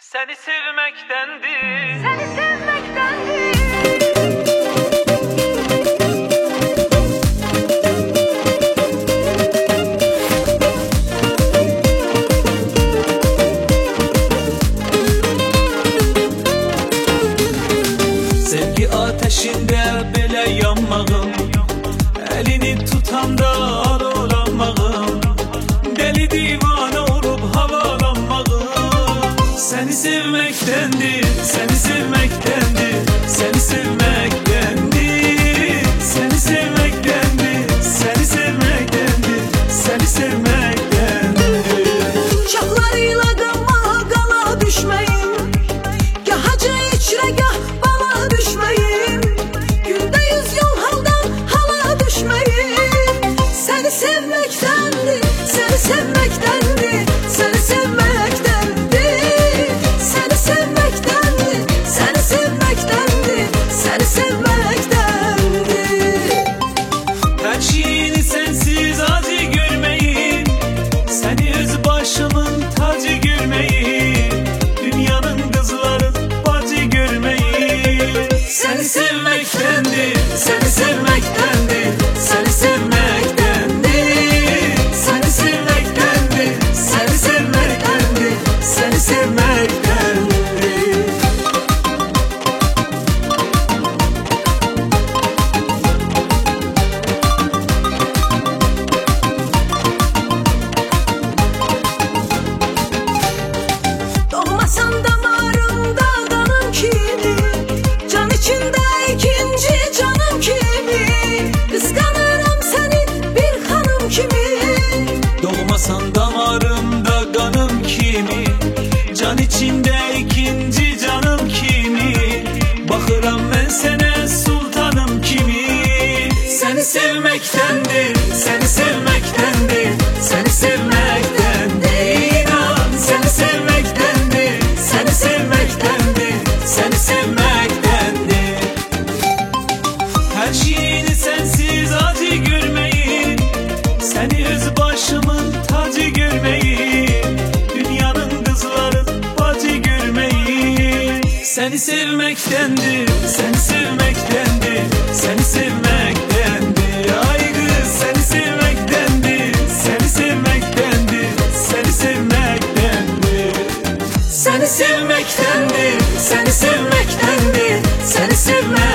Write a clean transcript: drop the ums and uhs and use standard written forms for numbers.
Seni sevmektendir. Seni sevmektendir. Sevgi ateşinde belə yanmağım, elini tutanda alulanmağım, deli divane olup havalanmağım. Seni sevmektendir, seni sevmektendir, seni sevmektendir, seni sevmektendir, seni sevmektendir, seni sevmektendir. Uşaqlarıyla qanmağa qala düşməyin, gah hacı içrə gah bala düşməyin, gündə 100 yol haldan hala düşməyin. Səni sevməkdəndir, səni sevməkdəndir, səni sevməkdəndir, səni sevməkdəndir, səni sevməkdəndir, səni sevməkdəndir. Her şeyini sensiz acı görmeyin, seni öz başımın tacı görmeyin, dünyanın kızların bacı görmeyin. Seni sevmektendir, seni sevmektendir, seni sevmektendir, seni sevmektendir, seni sevmektendir, seni sevmektendir. Doğmasan damarımda qanım kimi, can içində ikinci canım kimi, qısqanıram səni bir xanım kimi. Doğmasan damarımda kanım kimi, can içinde ikinci canım kimi, bakıram ben sana sultanım kimi. Seni sevmektendir, seni sevmektendir, seni sevmektendir, inan seni sevmektendir, seni sevmektendir, seni sevmektendir. Her şeyini sensiz acı görmeyin, seni öz başımın tacı görmeyin, dünyanın kızların bacı görmeyin. Seni sevmektendir, seni sevmektendir, seni sevmektendir. Ay kız seni sevmektendir, seni sevmektendir, seni sevmektendir. Seni sevmektendir, seni sevmektendir, seni sevmektendir.